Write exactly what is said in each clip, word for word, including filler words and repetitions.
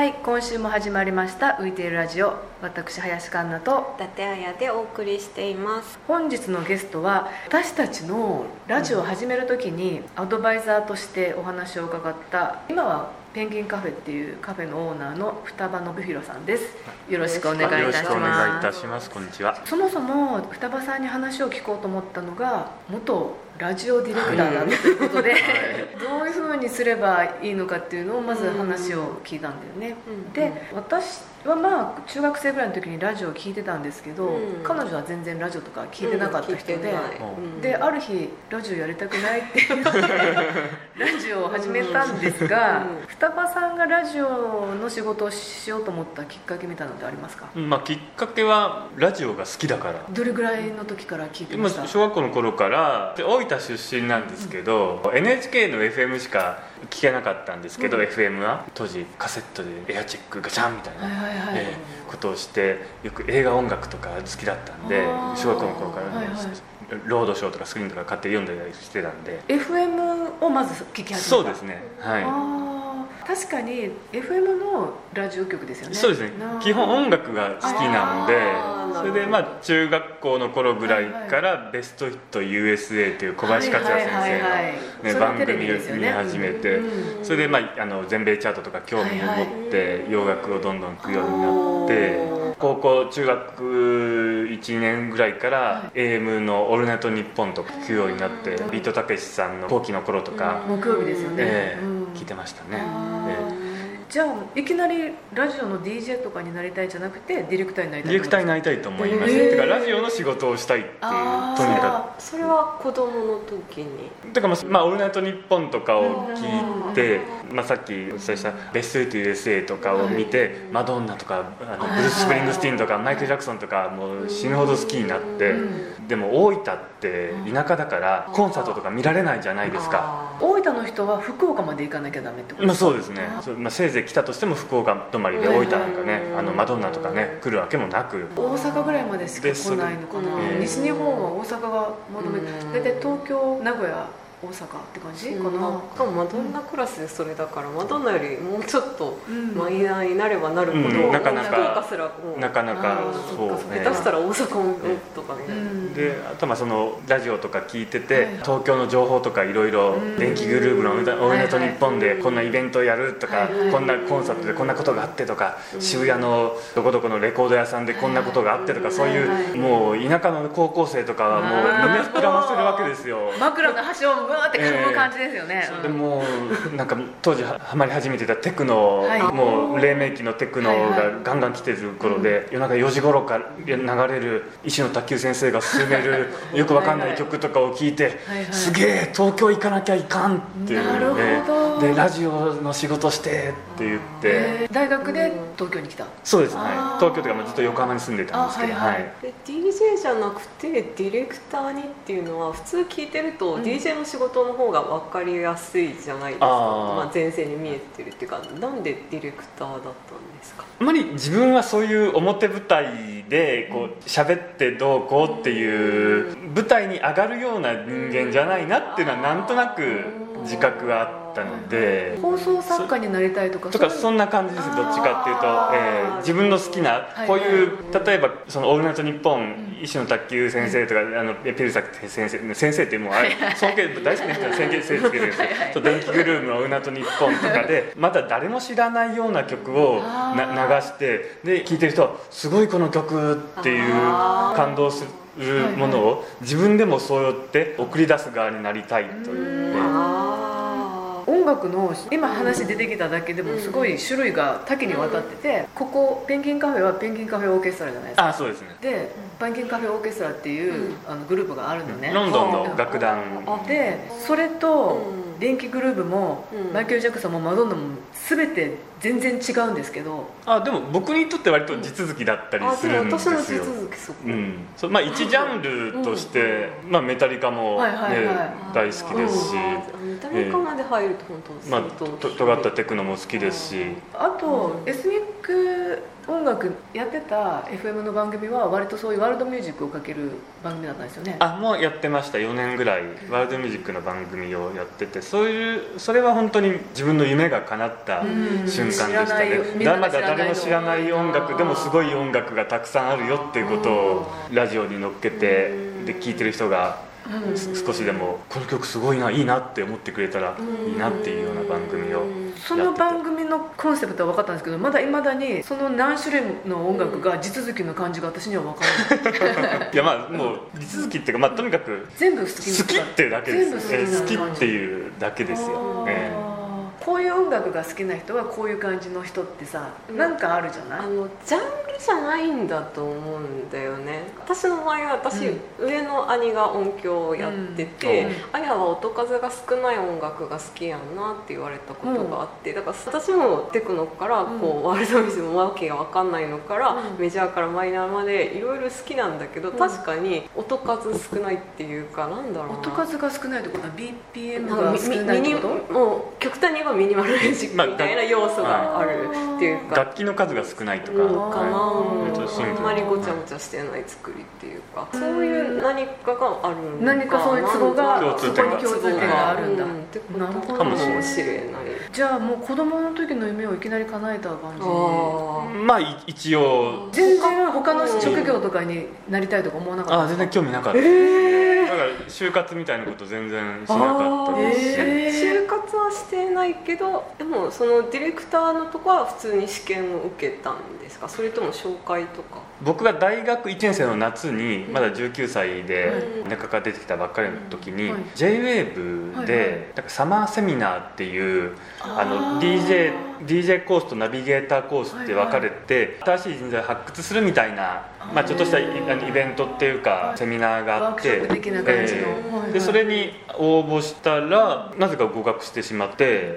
はい、今週も始まりました浮いているラジオ。私林環奈と伊達彩でお送りしています。 本日のゲストは私たちのラジオを始めるときにアドバイザーとしてお話を伺った、今はペンギンカフェっていうカフェのオーナーの双葉信弘さんです。よろしくお願いいたします。 よろしくお願いいたします。こんにちは。 そもそも双葉さんに話を聞こうと思ったのが、元ラジオディレクターだということで、はい、どういう風にすればいいのかっていうのをまず話を聞いたんだよね、うん、で、私はまあ中学生ぐらいの時にラジオを聞いてたんですけど、うん、彼女は全然ラジオとか聞いてなかった人で、うん、である日ラジオやりたくないってラジオを始めたんですが、うん、双葉さんがラジオの仕事をしようと思ったきっかけみたいなのってありますか？ まあ、きっかけはラジオが好きだから。 どれぐらいの時から聞いてました？ 小学校の頃からで、大分出身なんですけど、うん、エヌエイチケー の エフエム しか聞けなかったんですけど、うん、エフエム は当時カセットでエアチェックガチャンみたいな、はいはいはい、えー、ことをして、よく映画音楽とか好きだったんで、小学校の頃から、はいはい、ロードショーとかスクリーンとか買って読んでたりしてたんで、 エフエム をまず聞き始めた。 そうですね、はい。 あ、確かに エフエム のラジオ局ですよね。 そうですね、基本音楽が好きなので、それでまあ中学校の頃ぐらいからベストヒット ユーエスエー という小林克也先生の番組を見始めて、それでまああの全米チャートとか興味を持って洋楽をどんどん聴くようになって、高校中学いちねんぐらいから エーエム の「オールナイトニッポン」とか聴くようになって、ビートたけしさんの後期の頃とか木曜日ですよね、 えー、聞いてましたね。 じゃあいきなりラジオの ディージェー とかになりたいじゃなくてディレクターになりたい？ ディレクターになりたいと思います、えー、てかラジオの仕事をしたいっていう、とにかく。それは子供の時にだから、まあ、オールナイトニッポンとかを聞いて、まあ、さっきお伝えしたベストヒット ユーエスエー とかを見て、はい、マドンナとかあのブルース・スプリングスティーンとかマイケル・ジャクソンとかもう死ぬほど好きになって、でも大分って田舎だからコンサートとか見られないじゃないですか。 大分の人は福岡まで行かなきゃダメってこと？ まあ、そうですね。まあ、せいぜい来たとしても福岡泊まりで、大分なんかね、あのマドンナとかね来るわけもなく、 大阪ぐらいまでしか来ないのかな、えー、西日本は大阪が求めて、大体東京、名古屋、大阪って感じかな。 しかもマドンナクラスでそれだから、マドンナよりもうちょっとマイナーになればなるほど、うん、 なかなか福岡すらもうなかなかそう、ね、 下手したら大阪もとかね、 うん、であとはそのラジオとか聞いてて、はい、東京の情報とかいろいろ、電気グルーヴのオールナイトニッポンでこんなイベントをやるとか、はいはい、こんなコンサートでこんなことがあってとか、うん、渋谷のどこどこのレコード屋さんでこんなことがあってとか、そういう、はいはい、もう田舎の高校生とかはもう胸膨らませるわけですよ。 枕の端をブーって噛む感じですよね、 えー、でもなんか当時ハマり始めてたテクノ、はい、もう黎明期のテクノがガンガン来てる頃で、はいはい、夜中よじ頃から流れる石野卓球先生が進めるよくわかんない曲とかを聞いて、はいはい、すげえ東京行かなきゃいかんっていう、 なるほど、 でラジオの仕事してって言って、 えー、大学で東京に来た？ そうですね、東京というかずっと横浜に住んでたんですけど、はいはい、 で ディージェー じゃなくてディレクターにっていうのは普通聞いてると、うん、ディージェー の仕事の方が分かりやすいじゃないですか。あ、まあ、前世に見えてるっていうか、なんでディレクターだったんですか？ あまり自分はそういう表舞台でこう喋ってどうこうっていう舞台に上がるような人間じゃないなっていうのはなんとなく自覚があったので、 放送作家になりたいとかとかそんな感じです。どっちかっていうと、えー、自分の好きなこういう、例えばそのオールナイトニッポン、石野卓球先生とか、あのペルサク先生先生ってもうあれ尊敬大好きな人は先生つけてるんですよ。電気グルーヴのオールナイトニッポンとかでまだ誰も知らないような曲をな流してで聴いてる人はすごいこの曲っていう感動するものを自分でもそうやって送り出す側になりたいというね。 音楽の今話出てきただけでもすごい種類が多岐にわたってて、ここペンギンカフェはペンギンカフェオーケストラじゃないですか。 あ、そうですね。 でペンギンカフェオーケストラっていう、うん、あのグループがあるのね、 ロンドンの楽団で、それと電気グルーヴも、うん、マイケル・ジャクソンもマドンナも全て全然違うんですけど、 あでも僕にとって割と地続きだったりするんですよ。 あ、でも私の地続き、そこ、うん、 そう、まあ、一ジャンルとして、うん、まあ、メタリカも、ね、はいはいはい、大好きですし、 メタリカまで入ると本当、 まあ、と尖ったテクノも好きですし、 あと、うん、エスニック音楽やってた エフエム の番組は割とそういうワールドミュージックをかける番組だったんですよね。 あ、もうやってました。よねんぐらいワールドミュージックの番組をやってて、そういうそれは本当に自分の夢が叶った瞬感でしたね。だまだ誰も知らない音楽でもすごい音楽がたくさんあるよっていうことをラジオに乗っけてで聴いてる人が少しでもこの曲すごいないいなって思ってくれたらいいなっていうような番組をやってて、 その番組のコンセプトは分かったんですけど、まだいまだにその何種類の音楽が地続きの感じが私には分からないいやまあもう地続きっていうか、まあ、とにかく全部好き好きっていうだけです。 全部好きな好きっていうだけですよ、えーこういう音楽が好きな人はこういう感じの人ってさ、なんかあるじゃない？ あのジャンルじゃないんだと思うんだよね。私の場合は私、うん、上の兄が音響をやってて、うん、あやは音数が少ない音楽が好きやんなって言われたことがあって、うん、だから私もテクノからこう、うん、ワールドミュージックのわけが分かんないのから、うん、メジャーからマイナーまでいろいろ好きなんだけど、うん、確かに音数少ないっていうか、なんだろうな、 音数が少ないってことは ビーピーエム が少ないってこと？ もう極端に言えばミニマルミュージックみたいな要素があるっていうか、 楽器の数が少ないとか、 うん、かな、あんまりごちゃごちゃしてない作りっていうか、そういう何かがあるんだ、 何かそういうツボが共通点が共通点があるんだ、 うん、ってことかもしれない。 じゃあもう子供の時の夢をいきなり叶えた感じ？ あまあ一応全然他の職業とかになりたいとか思わなかった？ あ全然興味なかった、えー、だから就活みたいなこと全然しなかったですし、 えー、就活はしてないけど、でもそのディレクターのとこは普通に試験を受けたんですか？それとも紹介とか？ 僕が大学いちねん生の夏にまだじゅうきゅうさいで田舎から出てきたばっかりの時に ジェイウェーブでなんかサマーセミナーっていうあの ディージェー ディージェー コースとナビゲーターコースって分かれて新しい人材を発掘するみたいな、まあ、ちょっとしたイベントっていうかセミナーがあって、でそれに応募したらなぜか合格してしまって、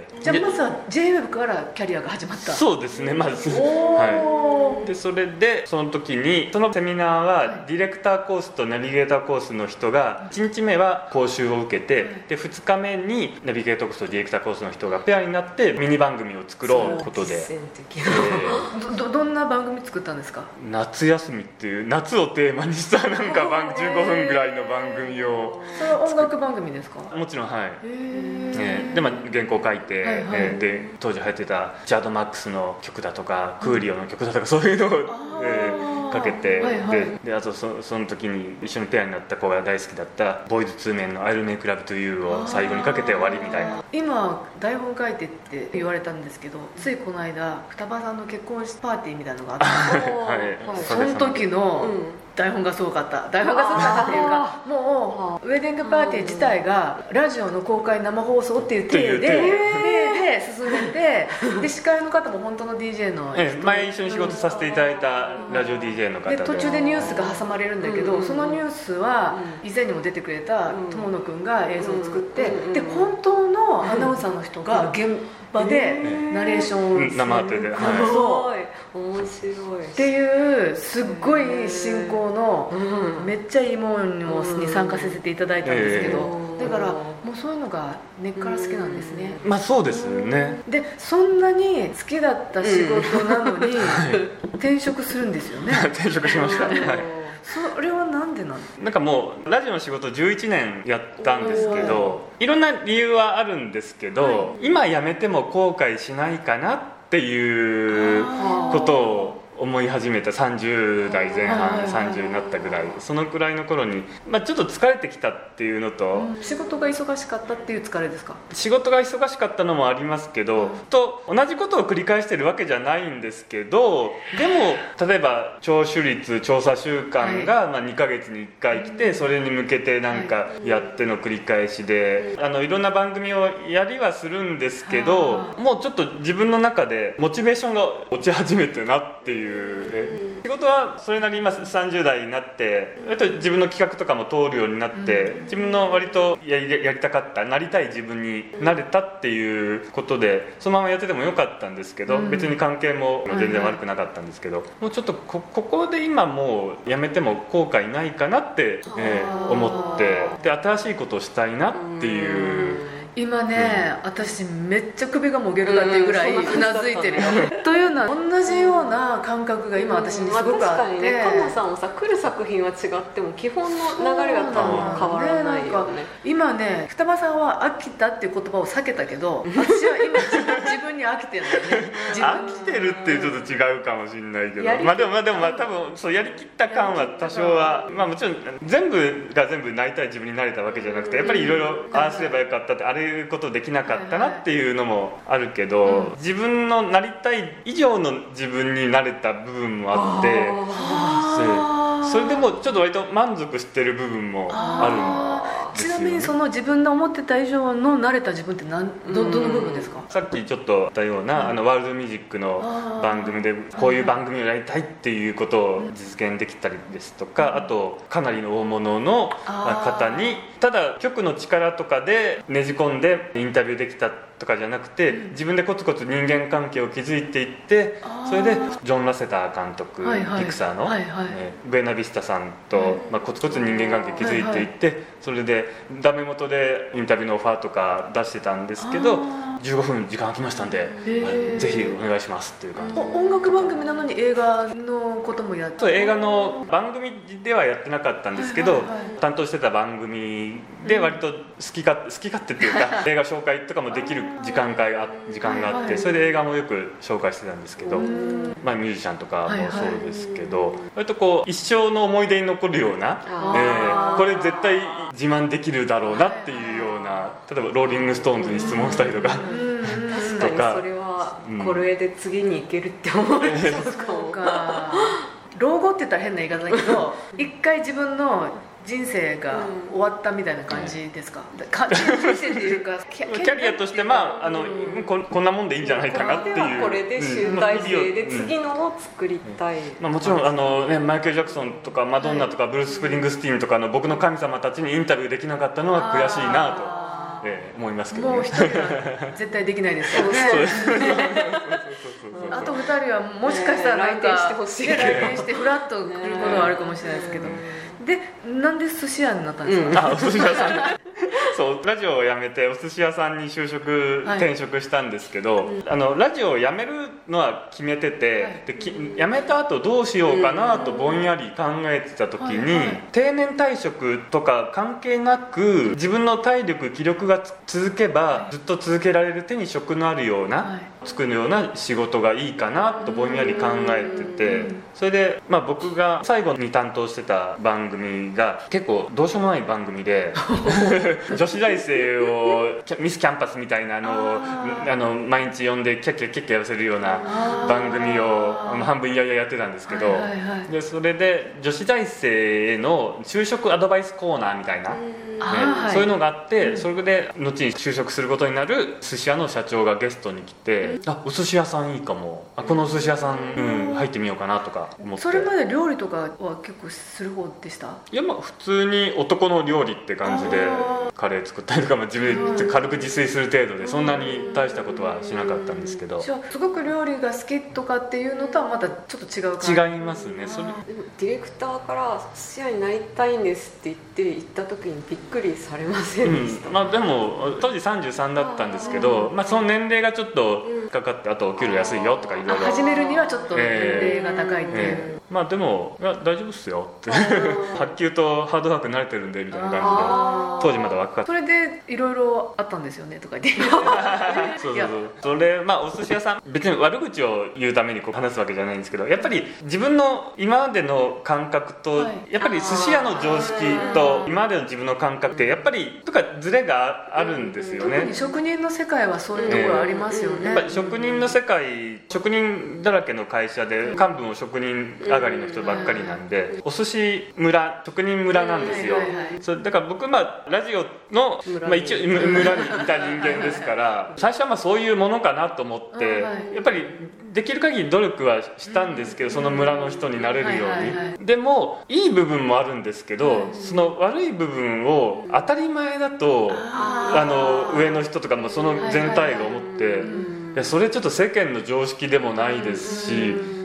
じゃあまずは ジェイウェーブ からキャリアが始まった？ そうですね、まず、はい、でそれでその時にそのセミナーはディレクターコースとナビゲーターコースの人がいちにちめは講習を受けて、でふつかめにナビゲーターコースとディレクターコースの人がペアになってミニ番組を作ろうことで、 えー、ど, どんな番組作ったんですか？ 夏休みっていう夏をテーマにしたなんかじゅうごふんぐらいの番組を。 それは音楽番組ですか？ もちろん、はい、えー、で、まあ、原稿書いて、はいはい、えー、で当時流行ってたチャードマックスの曲だとかクーリオの曲だとかそういうのを、えー、かけて、はいはい、で, であと そ, その時に一緒にペアになった子が大好きだったボーイズツーメンの I'll Make Love to You を最後にかけて終わりみたいな。 今台本書いてって言われたんですけど、ついこの間双葉さんの結婚パーティーみたいなのがあったんですよはい、その時の台本がすごかった台本がすごかったっていうか、もうウェディングパーティー自体がラジオの公開生放送っていう体でで進めて、で司会の方も本当の ディージェー の人、 ええ、前一緒に仕事させていただいたラジオ ディージェー の方で、 で途中でニュースが挟まれるんだけど、そのニュースは以前にも出てくれた友野くんが映像を作って、で本当のアナウンサーの人が現場でナレーションを生当てで、 はい、面白いっていうすっごい進行のめっちゃいいものに参加させていただいたんですけど、だからもうそういうのが根っから好きなんですね。 まあそうですね。 でそんなに好きだった仕事なのに転職するんですよね。 転職しました、はい、 それはなんでなんですか？ なんかもうラジオの仕事じゅういちねんやったんですけど、いろんな理由はあるんですけど、はい、今辞めても後悔しないかなっていうことを思い始めたさんじゅうだいぜん半さんじゅうになったぐらい、そのくらいの頃に、まあ、ちょっと疲れてきたっていうのと、 うん、仕事が忙しかったっていう疲れですか？ 仕事が忙しかったのもありますけど、うん、と同じことを繰り返してるわけじゃないんですけど、でも例えば聴取率調査週間がまあにかげつにいっかい来て、それに向けてなんかやっての繰り返しで、あのいろんな番組をやりはするんですけど、もうちょっと自分の中でモチベーションが落ち始めてなっていう、仕事はそれなりに今さんじゅうだいになって割と自分の企画とかも通るようになって、自分の割とやり、やりたかったなりたい自分になれたっていうことで、そのままやっててもよかったんですけど、別に関係も全然悪くなかったんですけど、もうちょっと こ, ここで今もうやめても後悔ないかなって、えー、思って、で新しいことをしたいなっていう今ね、うん、私めっちゃ首がもげるかっていうぐらいうなずいてるよ、うん、というのは同じような感覚が今私にすごくあって、うんまあ、確かにね、カンナさんもさ来る作品は違っても基本の流れは多分変わらないよね。ね今ね二葉さんは飽きたっていう言葉を避けたけど私は今自分に飽きてるんだよね。 飽きてるっていうちょっと違うかもしれないけど、まあでもまあでもまあ多分そうやりきった感は多少はまあもちろん全部が全部なりたい自分になれたわけじゃなくて、やっぱりいろいろああすればよかったってあれいうことできなかったなっていうのもあるけど、はいはい、自分のなりたい以上の自分になれた部分もあって、それでもちょっと割と満足してる部分もあるんですよね。 ちなみにその自分の思ってた以上の慣れた自分って何 ど, どの部分ですか？ さっきちょっと言ったような、うん、あのワールドミュージックの番組でこういう番組をやりたいっていうことを実現できたりですとか、あとかなりの大物の方にただ局の力とかでねじ込んでインタビューできたとかじゃなくて、自分でコツコツ人間関係を築いていって、それでジョン・ラセター監督、はいはい、ピクサーの、はいはいえー、ブエナビスタさんと、はいまあ、コツコツ人間関係築いていって、はいはい、それでダメ元でインタビューのオファーとか出してたんですけど、じゅうごふん時間空きましたんで、はい、ぜひお願いしますっていう感じで。 音楽番組なのに映画のこともやって、 そう映画の番組ではやってなかったんですけど、はいはいはい、担当してた番組で割と好きか好き勝手っていうか映画紹介とかもできる時間が時間があって、それで映画もよく紹介してたんですけど、まあ、ミュージシャンとかもそうですけど、割とこう一生の思い出に残るような、えー、これ絶対自慢できるだろうなっていうような、例えばローリングストーンズに質問したりとか確かにそれはこれで次に行けるって思う、うん、 そうか老後って言ったら変な言い方だけど一回自分の人生が終わったみたいな感じですか、うん、か人生っていうかキャリアとしてまああの、うん、こ, こんなもんでいいんじゃないかなっていう、 これで集大成で次のを作りたい、うんまあ、もちろんあの、ね、マイケル・ジャクソンとかマドンナとかブルース・スプリングスティーンとかの僕の神様たちにインタビューできなかったのは悔しいなとええ、思いますけどね。 もう一人は絶対できないですよね。あと二人はもしかしたらなんか、ね、来店してほしい、来店してフラッと来ることはあるかもしれないですけど、でなんで寿司屋になったんですか？ うん、あお寿司屋さんそうラジオを辞めてお寿司屋さんに就職、はい、転職したんですけど、うん、あのラジオを辞めるのは決めてて、はい、でき辞めた後どうしようかなとぼんやり考えてた時に、はいはい、定年退職とか関係なく自分の体力気力が続けばずっと続けられる手に職のあるような、はい、作るような仕事がいいかなとぼんやり考えてて、それで、まあ、僕が最後に担当してた番組が結構どうしようもない番組で女子大生をミスキャンパスみたいなのをあの毎日呼んでキャッキャキャッキャやらせるような番組を半分いやいややってたんですけど、はいはいはい、でそれで女子大生への就職アドバイスコーナーみたいな、ねはい、そういうのがあって、それで後に就職することになる寿司屋の社長がゲストに来て、あお寿司屋さんいいかも、あこのお寿司屋さん、うん、入ってみようかなとか思って。 それまで料理とかは結構する方でした？ いやまあ普通に男の料理って感じでカレー作ったりとか、まあ、自分で軽く自炊する程度でそんなに大したことはしなかったんですけど、 じゃあすごく料理が好きとかっていうのとはまたちょっと違う感じ？ 違いますね。それでもディレクターから寿司屋になりたいんですって言って行った時にびっくりされませんでした？ うんまあ、でも当時さんじゅうさんだったんですけど、まあ、その年齢がちょっとかかって、あとお給料安いよとかいろいろ始めるにはちょっと年齢が高いっていう、えーえーまあでもいや大丈夫っすよって発球とハードワーク慣れてるんでみたいな感じで、当時まだ若かった。 それでいろいろあったんですよねとか言ってそうそうそうそれまあお寿司屋さん別に悪口を言うためにこう話すわけじゃないんですけど、やっぱり自分の今までの感覚と、はい、やっぱり寿司屋の常識と今までの自分の感覚ってやっぱりとかズレがあるんですよね。 特に職人の世界はそういうところありますよね、えー、 やっぱり職人の世界、職人だらけの会社で幹部も職人上がりの人ばっかりなんで、お寿司村職人村なんですよ、それだから僕まあラジオの、まあ、一応村にいた人間ですから最初はまあそういうものかなと思ってやっぱりできる限り努力はしたんですけど、その村の人になれるように。でもいい部分もあるんですけど、その悪い部分を当たり前だとあの上の人とかもその全体が思って、いやそれちょっと世間の常識でもないですし、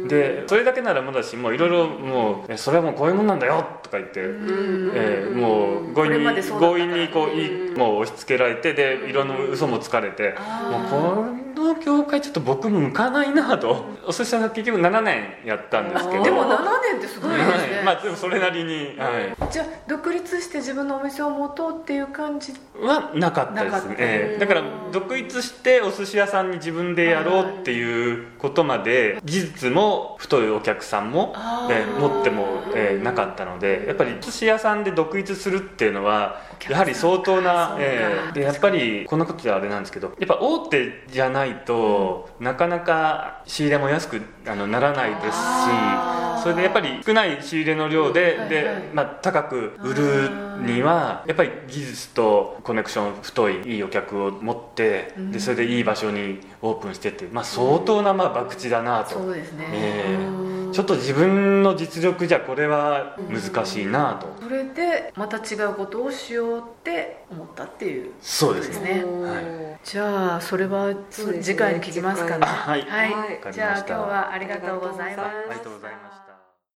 でそれだけならまだし、もういろいろもうそれはもうこういうもんなんだよとか言って、えー、もう強引に強引にこういもう押し付けられて、でいろんな嘘もつかれて、もうこの業界ちょっと僕も向かないなと。お寿司屋さん結局ななねんやったんですけど、 でもななねんってすごいですね、 はい、まあでもそれなりに、はい、 じゃあ独立して自分のお店を持とうっていう感じはなかったですね、えー、だから独立してお寿司屋さんに自分でやろうっていうことまで技術も太いお客さんも、えー、持っても、えー、なかったので、やっぱりお寿司屋さんで独立するっていうのはやはり相当な、えー、でやっぱりこんなことであれなんですけど、やっぱ大手じゃないと、うん、なかなか仕入れも安くあのならないですし、それでやっぱり少ない仕入れの量で、はいでまあ、高く売るにはやっぱり技術とコネクション太いいいお客を持って、でそれでいい場所にオープンしてって、まあ、相当なまあ博打だなと、 そうですね、 えー、ちょっと自分の実力じゃこれは難しいなと、 それでまた違うことをしようって思ったっていうことですね。 そうですね、 はい、じゃあそれは次回に聞きますかね。 はい、 はい、じゃあ今日はありがとうございます。 ありがとうございました。